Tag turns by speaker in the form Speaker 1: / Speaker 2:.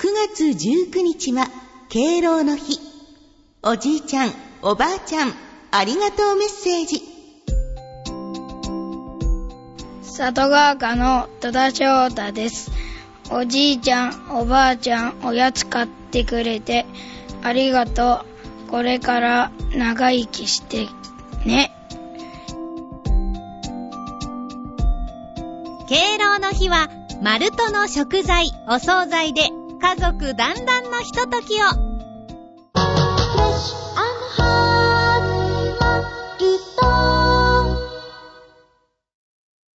Speaker 1: 月19日は敬老の日。おじいちゃん、おばあちゃん、ありがとうメッセージ。
Speaker 2: 里川家の戸田翔太です。おじいちゃん、おばあちゃん、おやつ買ってくれてありがとう。これから長生きしてね。
Speaker 3: 敬老の日はマルトの食材、お惣菜で家族団らんのひとときを。フレッシュ